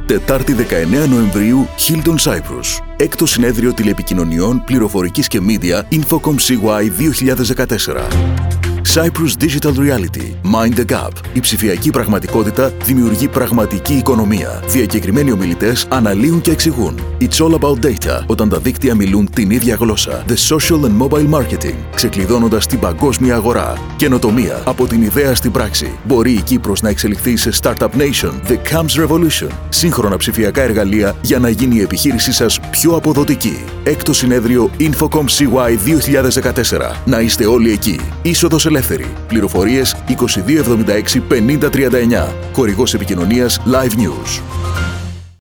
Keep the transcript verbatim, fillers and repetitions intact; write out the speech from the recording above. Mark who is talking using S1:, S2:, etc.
S1: Τετάρτη δεκαεννέα Νοεμβρίου, Hilton Cyprus. Έκτο συνέδριο τηλεπικοινωνιών, πληροφορικής και media Infocom σι γουάι δύο χιλιάδες δεκατέσσερα. Cyprus Digital Reality. Mind the Gap. Η ψηφιακή πραγματικότητα δημιουργεί πραγματική οικονομία. Διακεκριμένοι ομιλητές αναλύουν και εξηγούν. It's all about data, όταν τα δίκτυα μιλούν την ίδια γλώσσα. The social and mobile marketing. Ξεκλειδώνοντας την παγκόσμια αγορά. Καινοτομία. Από την ιδέα στην πράξη. Μπορεί η Κύπρος να εξελιχθεί σε Startup Nation. The Camps Revolution. Σύγχρονα ψηφιακά εργαλεία για να γίνει η επιχείρησή σας πιο αποδοτική. Έκτο συνέδριο Infocom σι γουάι δύο χιλιάδες δεκατέσσερα. Να είστε όλοι εκεί. Είσοδος ελεύθερη. Πληροφορίες είκοσι δύο εβδομήντα έξι πενήντα τριάντα εννέα. Χορηγός επικοινωνίας Live News.